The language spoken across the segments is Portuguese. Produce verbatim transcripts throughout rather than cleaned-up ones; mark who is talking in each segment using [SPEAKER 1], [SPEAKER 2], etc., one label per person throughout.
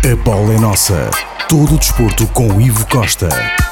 [SPEAKER 1] A bola é nossa. Todo o desporto com Ivo Costa.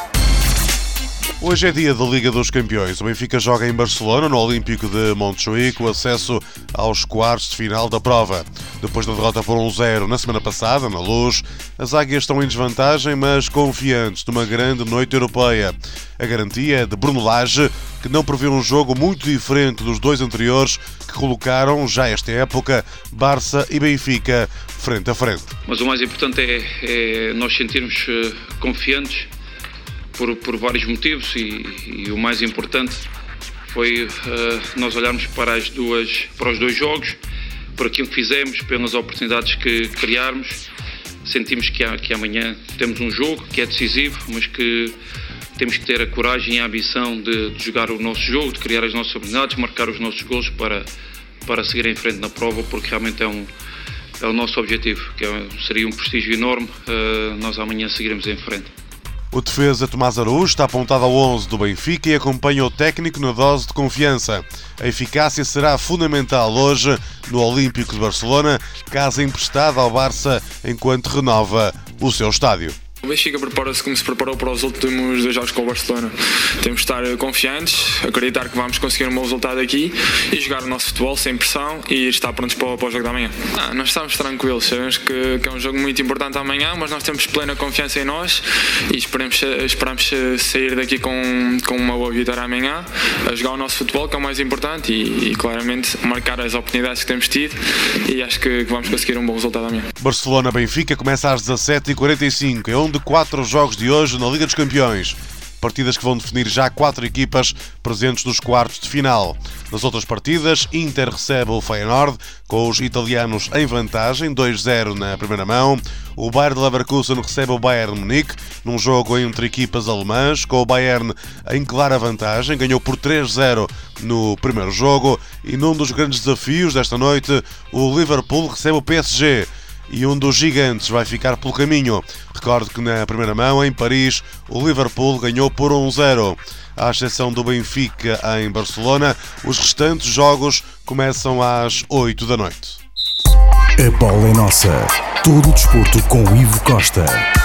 [SPEAKER 2] Hoje é dia da Liga dos Campeões. O Benfica joga em Barcelona, no Olímpico de Montjuïc, com acesso aos quartos de final da prova. Depois da derrota por um zero na semana passada, na Luz, as águias estão em desvantagem, mas confiantes de uma grande noite europeia. A garantia é de Bruno Lage, que não prevê um jogo muito diferente dos dois anteriores que colocaram, já esta época, Barça e Benfica frente a frente.
[SPEAKER 3] Mas o mais importante é, é nós sentirmos uh, confiantes por, por vários motivos e, e o mais importante foi uh, nós olharmos para, as duas, para os dois jogos, por aquilo que fizemos, pelas oportunidades que criarmos. Sentimos que, há, que amanhã temos um jogo que é decisivo, mas que temos que ter a coragem e a ambição de, de jogar o nosso jogo, de criar as nossas oportunidades, marcar os nossos golos para, para seguir em frente na prova, porque realmente é, um, é o nosso objetivo, que é, seria um prestígio enorme uh, nós amanhã seguiremos em frente.
[SPEAKER 2] O defesa Tomás Araújo está apontado ao onze do Benfica e acompanha o técnico na dose de confiança. A eficácia será fundamental hoje no Olímpico de Barcelona, casa emprestada ao Barça enquanto renova o seu estádio.
[SPEAKER 4] O Benfica prepara-se como se preparou para os últimos dois jogos com o Barcelona. Temos de estar confiantes, acreditar que vamos conseguir um bom resultado aqui e jogar o nosso futebol sem pressão e estar prontos para o, para o jogo da manhã. Ah, nós estamos tranquilos, sabemos que, que é um jogo muito importante amanhã, mas nós temos plena confiança em nós e esperamos, esperamos sair daqui com, com uma boa vitória amanhã, a jogar o nosso futebol, que é o mais importante, e, e claramente marcar as oportunidades que temos tido, e acho que, que vamos conseguir um bom resultado amanhã.
[SPEAKER 2] Barcelona-Benfica começa às dezassete e quarenta e cinco, é um de quatro jogos de hoje na Liga dos Campeões. Partidas que vão definir já quatro equipas presentes nos quartos de final. Nas outras partidas, Inter recebe o Feyenoord, com os italianos em vantagem, dois zero na primeira mão. O Bayer Leverkusen recebe o Bayern Munique, num jogo entre equipas alemãs, com o Bayern em clara vantagem, ganhou por três zero no primeiro jogo. E num dos grandes desafios desta noite, o Liverpool recebe o P S G. E um dos gigantes vai ficar pelo caminho. Recordo que na primeira mão, em Paris, o Liverpool ganhou por um zero. À exceção do Benfica em Barcelona, os restantes jogos começam às oito da noite.
[SPEAKER 1] A bola é nossa. Todo o desporto com Ivo Costa.